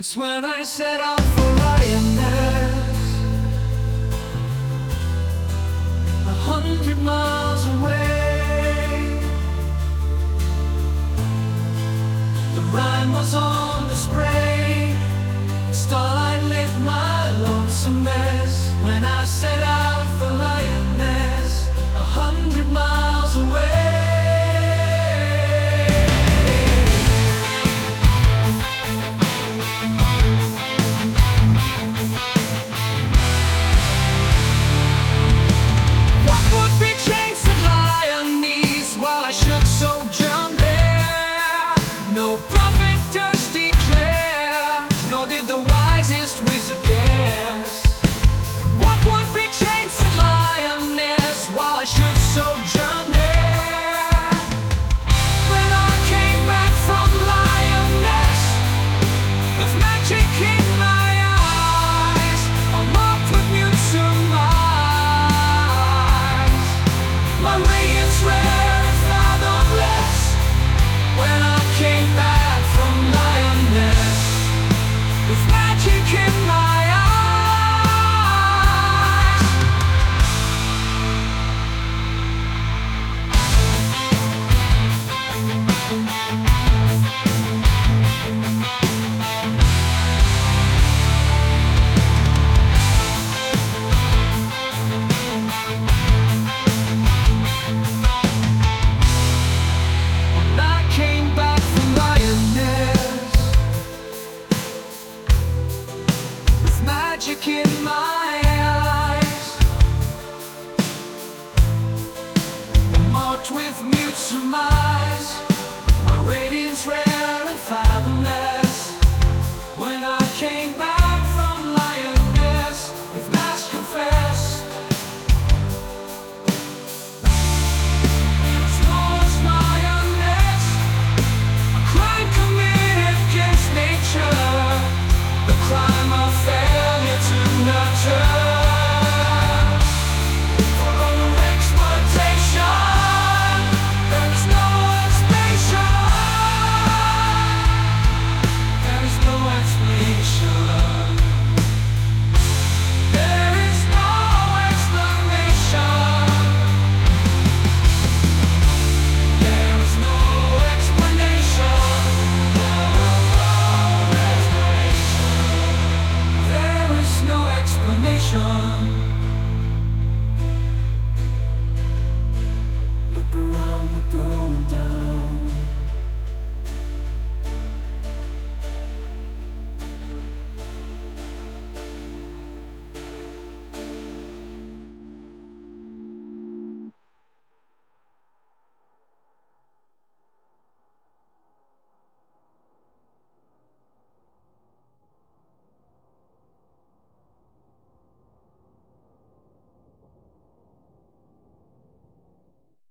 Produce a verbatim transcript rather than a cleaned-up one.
It's when I set out for lioness, a hundred miles away. The rhyme was on display. Starlight lit my lonesome mess. When I set out for lioness, a hundred miles away. No prophet does declare, nor did the wisest wizard guess. What would be changed to lioness while I should sojourn there? When I came back from lioness, with magic in my eyes, I'm marked with mute surmise. My radiance rare and fathomless. When I came back from lioness, with magic in my eyes. When I came back from lioness, with magic in my eyes, marked with mute surmise. My radiance rare and fathomless. When I came back from lioness, with mask confessed, Lord's lioness, a crime committed against nature, the crime of failure to nurture. For over-exploitation, there is no explanation. There is no explanation. There is no explanation. There is no explanation. There is no explanation.